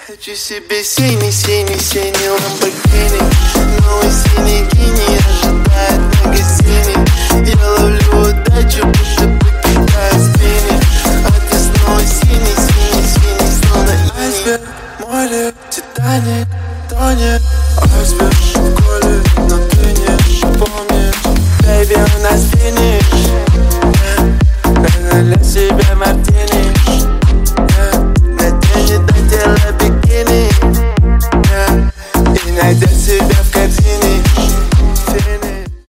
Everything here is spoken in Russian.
Хочу себе синий ламборгини. Новый синий гений ожидает в магазине. Я ловлю удачу, будто бы кидаю спиннинг. А ты снова синий, словно айсберг. Море, Титаник, тонет. Айсберг в коле, но ты не помнишь. Бэйби, у нас финиш.